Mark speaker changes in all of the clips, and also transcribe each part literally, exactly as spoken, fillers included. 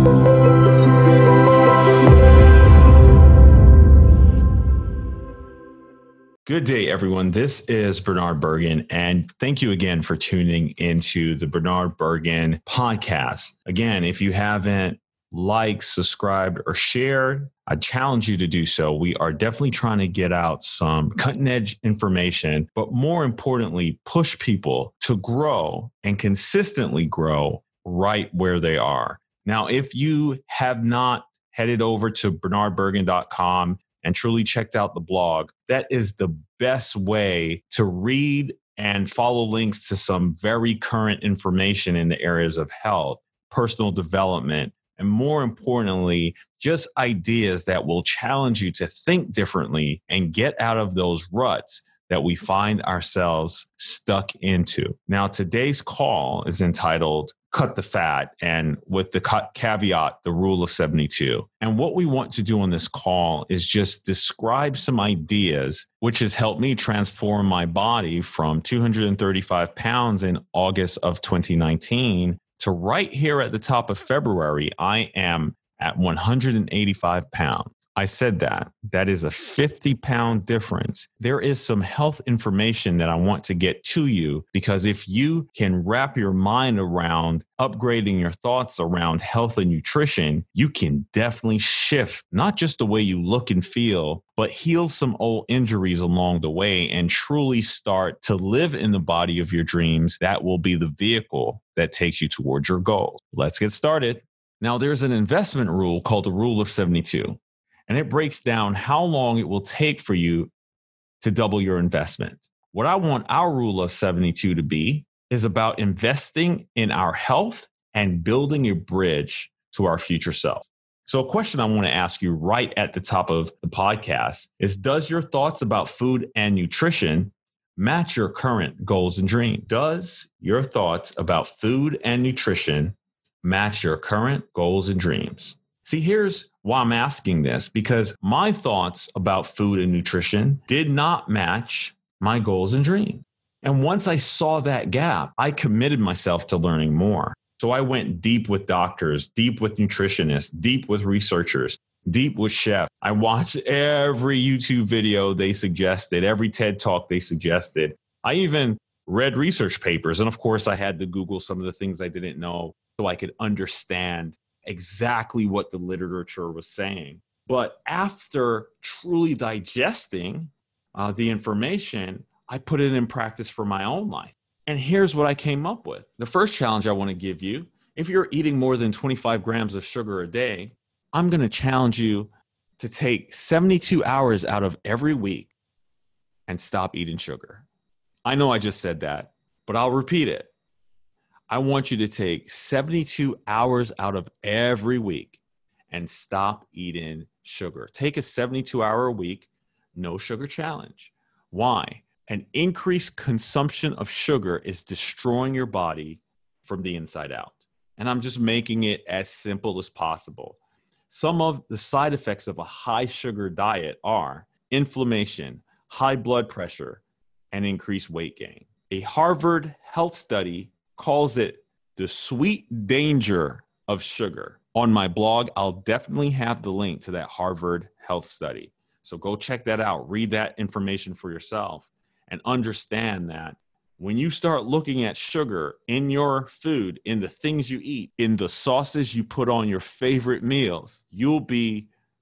Speaker 1: Good day, everyone. This is Bernard Bergen, and thank you again for tuning into the Bernard Bergen podcast. Again, if you haven't liked, subscribed, or shared, I challenge you to do so. We are definitely trying to get out some cutting-edge information, but more importantly, push people to grow and consistently grow right where they are. Now, if you have not headed over to bernard bergen dot com and truly checked out the blog, that is the best way to read and follow links to some very current information in the areas of health, personal development, and more importantly, just ideas that will challenge you to think differently and get out of those ruts that we find ourselves stuck into. Now, today's call is entitled Cut the Fat, and with the caveat, the rule of seventy-two. And what we want to do on this call is just describe some ideas, which has helped me transform my body from two hundred thirty-five pounds in August of twenty nineteen to right here at the top of February, I am at one hundred eighty-five pounds. I said that. That is a fifty pound difference. There is some health information that I want to get to you, because if you can wrap your mind around upgrading your thoughts around health and nutrition, you can definitely shift not just the way you look and feel, but heal some old injuries along the way and truly start to live in the body of your dreams. That will be the vehicle that takes you towards your goal. Let's get started. Now, there's an investment rule called the rule of seventy-two. And it breaks down how long it will take for you to double your investment. What I want our rule of seventy-two to be is about investing in our health and building a bridge to our future self. So a question I want to ask you right at the top of the podcast is, does your thoughts about food and nutrition match your current goals and dreams? Does your thoughts about food and nutrition match your current goals and dreams? See, here's why I'm asking this, because my thoughts about food and nutrition did not match my goals and dreams. And once I saw that gap, I committed myself to learning more. So I went deep with doctors, deep with nutritionists, deep with researchers, deep with chefs. I watched every YouTube video they suggested, every TED Talk they suggested. I even read research papers. And of course, I had to Google some of the things I didn't know so I could understand exactly what the literature was saying. But after truly digesting uh, the information, I put it in practice for my own life. And here's what I came up with. The first challenge I want to give you, if you're eating more than twenty-five grams of sugar a day, I'm going to challenge you to take seventy-two hours out of every week and stop eating sugar. I know I just said that, but I'll repeat it. I want you to take seventy-two hours out of every week and stop eating sugar. Take a seventy-two hour a week, no sugar challenge. Why? An increased consumption of sugar is destroying your body from the inside out. And I'm just making it as simple as possible. Some of the side effects of a high sugar diet are inflammation, high blood pressure, and increased weight gain. A Harvard health study calls it the sweet danger of sugar. On my blog, I'll definitely have the link to that Harvard health study. So go check that out. Read that information for yourself and understand that when you start looking at sugar in your food, in the things you eat, in the sauces you put on your favorite meals, you'll be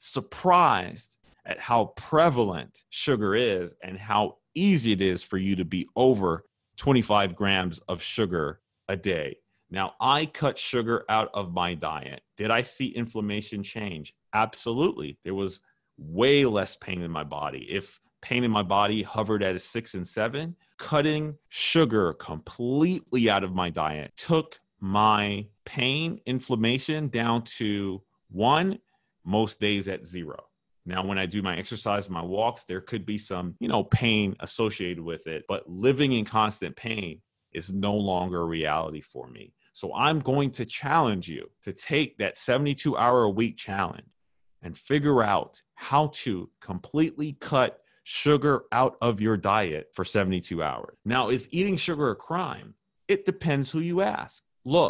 Speaker 1: surprised at how prevalent sugar is and how easy it is for you to be over twenty-five grams of sugar a day. Now, I cut sugar out of my diet. Did I see inflammation change? Absolutely. There was way less pain in my body. If pain in my body hovered at a six and seven, cutting sugar completely out of my diet took my pain, inflammation down to one, most days at zero. Now, when I do my exercise, my walks, there could be some, you know, pain associated with it, but living in constant pain is no longer a reality for me. So I'm going to challenge you to take that seventy-two hour a week challenge and figure out how to completely cut sugar out of your diet for seventy-two hours. Now, is eating sugar a crime? It depends who you ask. Look,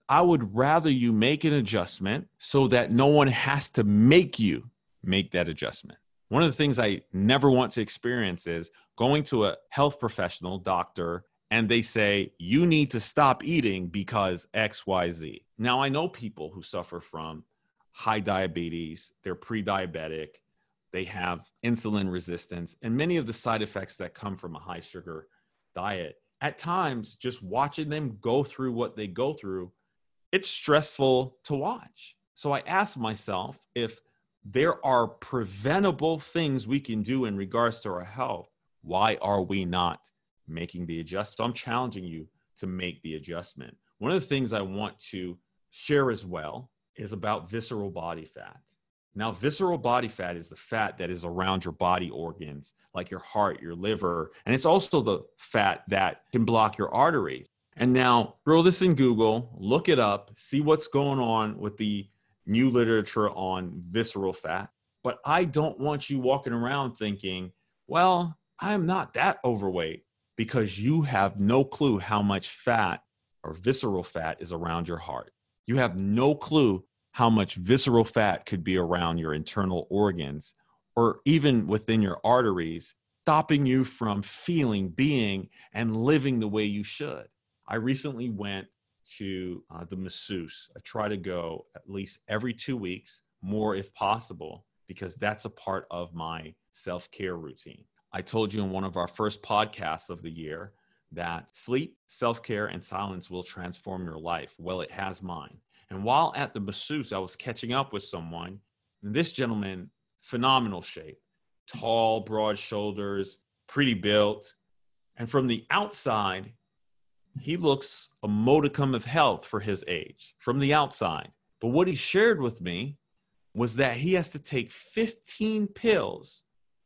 Speaker 1: I would rather you make an adjustment so that no one has to make you make that adjustment. One of the things I never want to experience is going to a health professional, doctor, and they say, you need to stop eating because X, Y, Z. Now, I know people who suffer from high diabetes, they're pre-diabetic, they have insulin resistance, and many of the side effects that come from a high sugar diet. At times, just watching them go through what they go through, it's stressful to watch. So I ask myself, if there are preventable things we can do in regards to our health, why are we not making the adjustment? So I'm challenging you to make the adjustment. One of the things I want to share as well is about visceral body fat. Now, visceral body fat is the fat that is around your body organs, like your heart, your liver, and it's also the fat that can block your arteries. And now, throw this in Google, look it up, see what's going on with the new literature on visceral fat. But I don't want you walking around thinking, well, I'm not that overweight, because you have no clue how much fat or visceral fat is around your heart. You have no clue how much visceral fat could be around your internal organs or even within your arteries, stopping you from feeling, being, and living the way you should. I recently went to uh, the masseuse. I try to go at least every two weeks, more if possible, because that's a part of my self-care routine. I told you in one of our first podcasts of the year that sleep, self-care, and silence will transform your life. Well, it has mine. And while at the masseuse, I was catching up with someone, and this gentleman, phenomenal shape, tall, broad shoulders, pretty built. And from the outside, he looks a modicum of health for his age, from the outside. But what he shared with me was that he has to take fifteen pills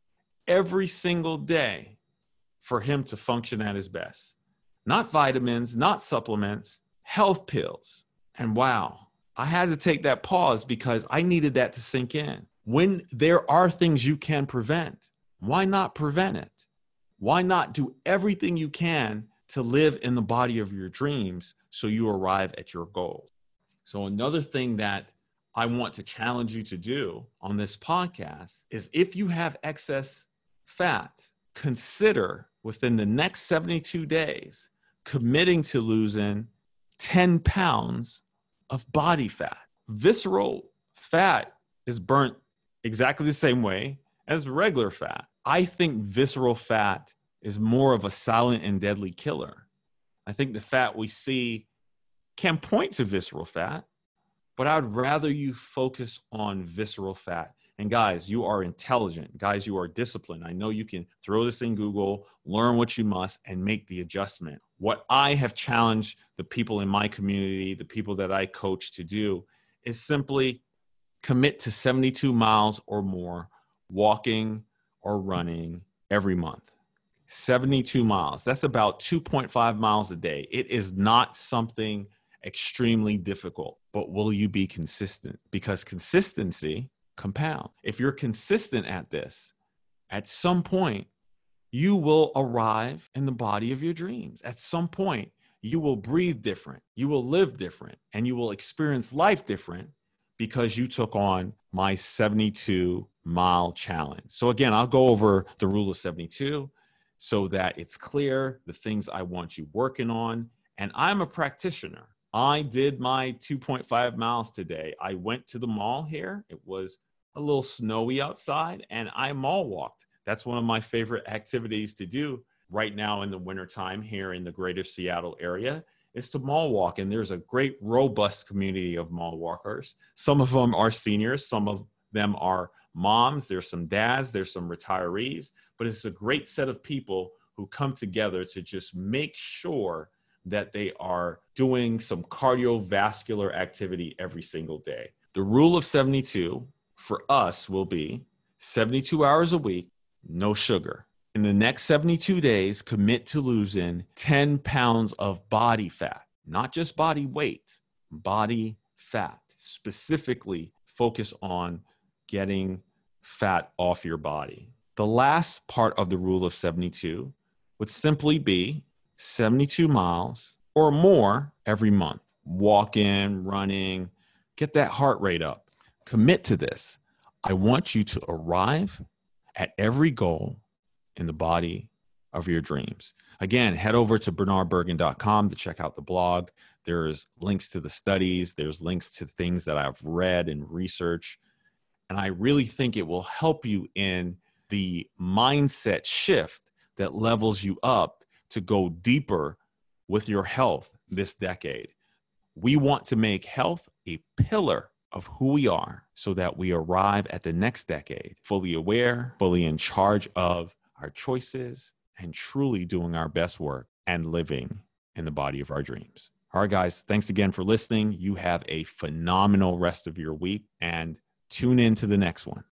Speaker 1: every single day for him to function at his best. Not vitamins, not supplements, health pills. And wow, I had to take that pause because I needed that to sink in. When there are things you can prevent, why not prevent it? Why not do everything you can to live in the body of your dreams so you arrive at your goal? So another thing that I want to challenge you to do on this podcast is, if you have excess fat, consider within the next seventy-two days committing to losing ten pounds of body fat. Visceral fat is burnt exactly the same way as regular fat. I think visceral fat is more of a silent and deadly killer. I think the fat we see can point to visceral fat, but I'd rather you focus on visceral fat. And guys, you are intelligent. Guys, you are disciplined. I know you can throw this in Google, learn what you must, and make the adjustment. What I have challenged the people in my community, the people that I coach, to do is simply commit to seventy-two miles or more walking or running every month. seventy-two miles. That's about two point five miles a day. It is not something extremely difficult, but will you be consistent? Because consistency compound. If you're consistent at this, at some point, you will arrive in the body of your dreams. At some point, you will breathe different, you will live different, and you will experience life different because you took on my seventy-two mile challenge. So again, I'll go over the rule of seventy-two so that it's clear the things I want you working on. And I'm a practitioner. I did my two point five miles today. I went to the mall here. It was a little snowy outside, and I mall walked. That's one of my favorite activities to do right now in the wintertime here in the greater Seattle area, is to mall walk. And there's a great, robust community of mall walkers. Some of them are seniors. Some of them are moms. There's some dads. There's some retirees. But it's a great set of people who come together to just make sure that they are doing some cardiovascular activity every single day. The rule of seventy-two for us will be seventy-two hours a week, no sugar. In the next seventy-two days, commit to losing ten pounds of body fat, not just body weight, body fat. Specifically focus on getting fat off your body. The last part of the rule of seventy-two would simply be seventy-two miles or more every month. walking, running, get that heart rate up. Commit to this. I want you to arrive at every goal in the body of your dreams. Again, head over to bernard bergen dot com to check out the blog. There's links to the studies. There's links to things that I've read and researched. And I really think it will help you in the mindset shift that levels you up to go deeper with your health this decade. We want to make health a pillar of who we are so that we arrive at the next decade fully aware, fully in charge of our choices, and truly doing our best work and living in the body of our dreams. All right, guys, thanks again for listening. You have a phenomenal rest of your week and tune in to the next one.